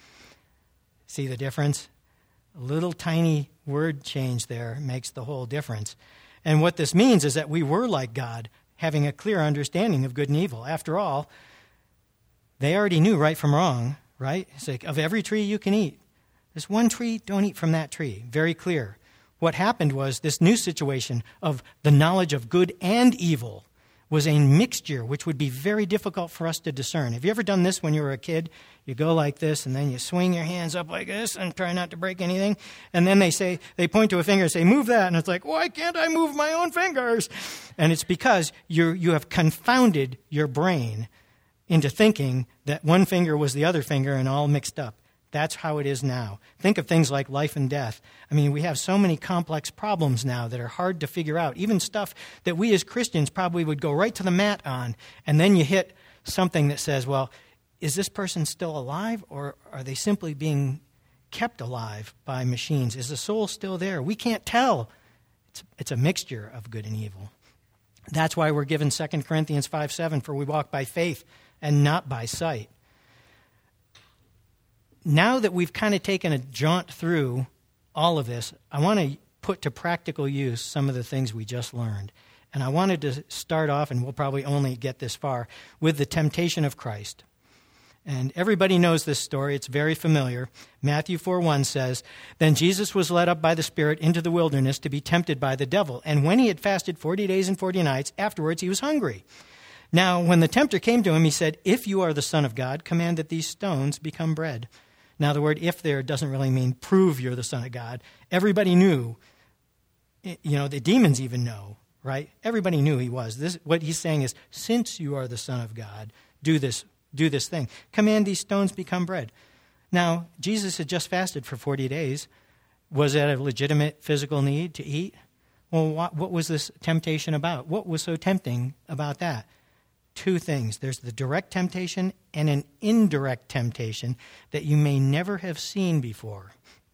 Speaker 1: See the difference? A little tiny word change there makes the whole difference. And what this means is that we were like God, having a clear understanding of good and evil. After all, they already knew right from wrong, right? It's like, of every tree you can eat. There's one tree, don't eat from that tree. Very clear. What happened was this new situation of the knowledge of good and evil was a mixture which would be very difficult for us to discern. Have you ever done this when you were a kid? You go like this, and then you swing your hands up like this and try not to break anything. And then they point to a finger and say, move that. And it's like, why can't I move my own fingers? And it's because you have confounded your brain into thinking that one finger was the other finger and all mixed up. That's how it is now. Think of things like life and death. I mean, we have so many complex problems now that are hard to figure out. Even stuff that we as Christians probably would go right to the mat on, and then you hit something that says, well, is this person still alive, or are they simply being kept alive by machines? Is the soul still there? We can't tell. It's a mixture of good and evil. That's why we're given 2 Corinthians 5:7, for we walk by faith and not by sight. Now that we've kind of taken a jaunt through all of this, I want to put to practical use some of the things we just learned. And I wanted to start off, and we'll probably only get this far, with the temptation of Christ. And everybody knows this story. It's very familiar. Matthew 4:1 says, "Then Jesus was led up by the Spirit into the wilderness to be tempted by the devil. And when he had fasted 40 days and 40 nights, afterwards he was hungry. Now, when the tempter came to him, he said, 'If you are the Son of God, command that these stones become bread.'" Now, the word "if" there doesn't really mean prove you're the Son of God. Everybody knew. The demons even know, right? Everybody knew he was. What he's saying is, since you are the Son of God, do this thing. Command these stones become bread. Now, Jesus had just fasted for 40 days. Was that a legitimate physical need to eat? Well, what was this temptation about? What was so tempting about that? Two things. There's the direct temptation and an indirect temptation that you may never have seen before.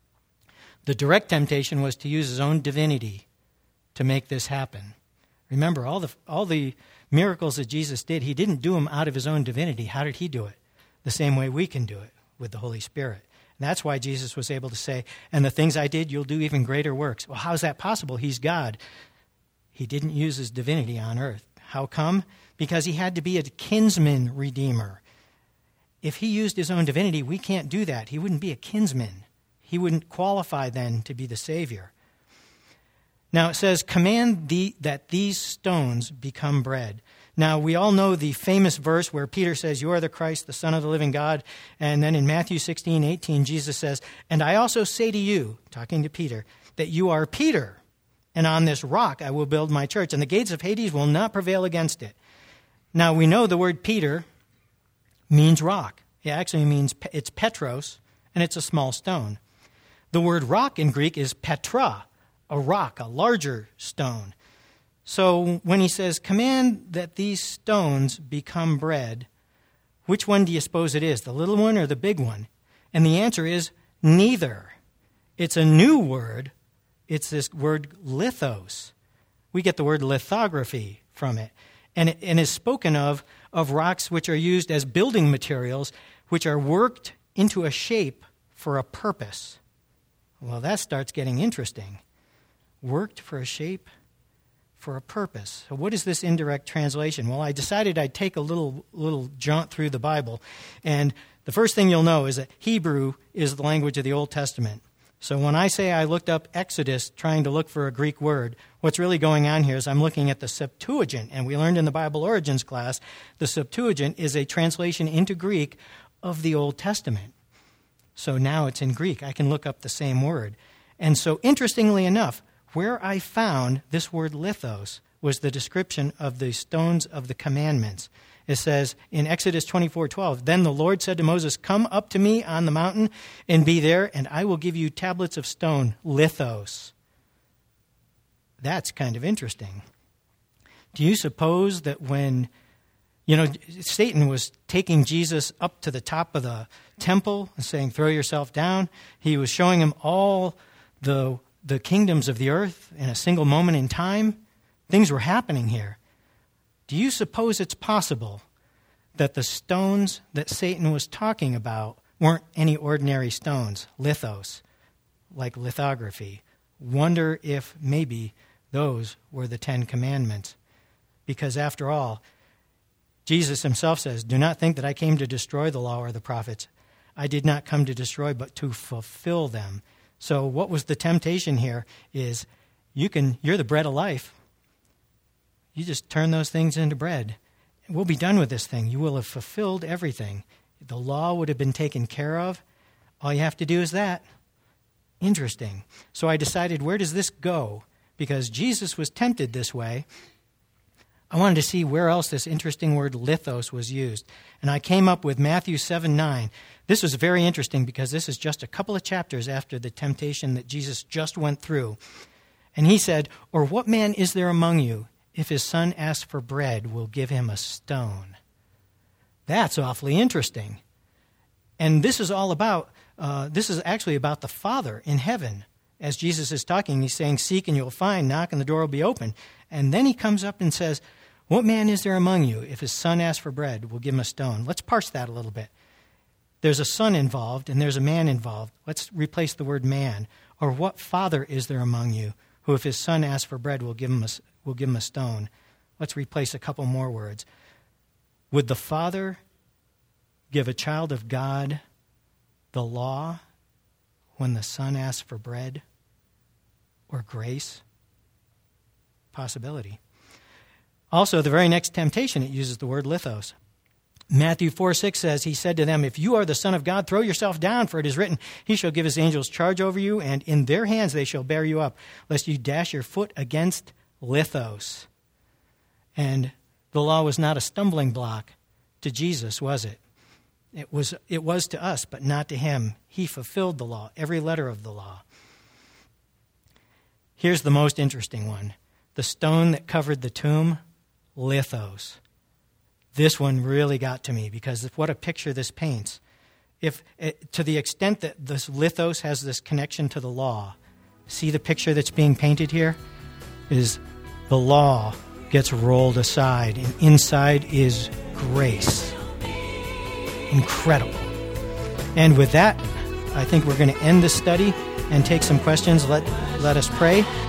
Speaker 1: The direct temptation was to use his own divinity to make this happen. Remember, all the miracles that Jesus did, he didn't do them out of his own divinity. How did he do it? The same way we can do it, with the Holy Spirit. And that's why Jesus was able to say, "And the things I did, you'll do even greater works." Well, how is that possible? He's God. He didn't use his divinity on earth. How come? Because he had to be a kinsman redeemer. If he used his own divinity, we can't do that. He wouldn't be a kinsman. He wouldn't qualify then to be the Savior. Now it says, "Command that these stones become bread." Now we all know the famous verse where Peter says, "You are the Christ, the Son of the living God." And then in Matthew 16:18, Jesus says, "And I also say to you," talking to Peter, "that you are Peter, and on this rock I will build my church, and the gates of Hades will not prevail against it." Now we know the word Peter means rock. It actually means, it's Petros, and it's a small stone. The word rock in Greek is Petra, a rock, a larger stone. So when he says, "Command that these stones become bread," which one do you suppose it is, the little one or the big one? And the answer is neither. It's a new word. It's this word lithos. We get the word lithography from it. And it is spoken of rocks which are used as building materials, which are worked into a shape for a purpose. Well, that starts getting interesting. Worked for a shape for a purpose. So what is this indirect translation? Well, I decided I'd take a little jaunt through the Bible. And the first thing you'll know is that Hebrew is the language of the Old Testament. So when I say I looked up Exodus trying to look for a Greek word, what's really going on here is I'm looking at the Septuagint. And we learned in the Bible Origins class, the Septuagint is a translation into Greek of the Old Testament. So now it's in Greek. I can look up the same word. And so interestingly enough, where I found this word lithos was the description of the stones of the commandments. It says in Exodus 24:12, "Then the Lord said to Moses, 'Come up to me on the mountain and be there, and I will give you tablets of stone,'" lithos. That's kind of interesting. Do you suppose that when, Satan was taking Jesus up to the top of the temple and saying, "Throw yourself down," he was showing him all the kingdoms of the earth in a single moment in time? Things were happening here. Do you suppose it's possible that the stones that Satan was talking about weren't any ordinary stones, lithos, like lithography? Wonder if maybe those were the 10 Commandments. Because after all, Jesus himself says, "Do not think that I came to destroy the law or the prophets. I did not come to destroy, but to fulfill them." So what was the temptation here is you're the bread of life. You just turn those things into bread. We'll be done with this thing. You will have fulfilled everything. The law would have been taken care of. All you have to do is that. Interesting. So I decided, where does this go? Because Jesus was tempted this way. I wanted to see where else this interesting word lithos was used. And I came up with Matthew 7:9. This was very interesting because this is just a couple of chapters after the temptation that Jesus just went through. And he said, "Or what man is there among you, if his son asks for bread, will give him a stone?" That's awfully interesting. And this is all about, this is actually about the Father in heaven. As Jesus is talking, he's saying, seek and you'll find, knock and the door will be open. And then he comes up and says, what man is there among you? If his son asks for bread, we'll give him a stone. Let's parse that a little bit. There's a son involved and there's a man involved. Let's replace the word man. Or what father is there among you who, if his son asks for bread, will give him a stone? Let's replace a couple more words. Would the Father give a child of God the law when the Son asks for bread or grace? Possibility. Also, the very next temptation, it uses the word lithos. Matthew 4:6 says, he said to them, if you are the Son of God, throw yourself down, for it is written, he shall give his angels charge over you, and in their hands they shall bear you up, lest you dash your foot against lithos. And the law was not a stumbling block to Jesus, was it? It was to us, but not to him. He fulfilled the law, every letter of the law. Here's the most interesting one. The stone that covered the tomb, lithos. This one really got to me because of what a picture this paints. If to the extent that this lithos has this connection to the law, see the picture that's being painted here? Is the law gets rolled aside, and inside is grace. Incredible. And with that, I think we're going to end the study and take some questions. Let us pray.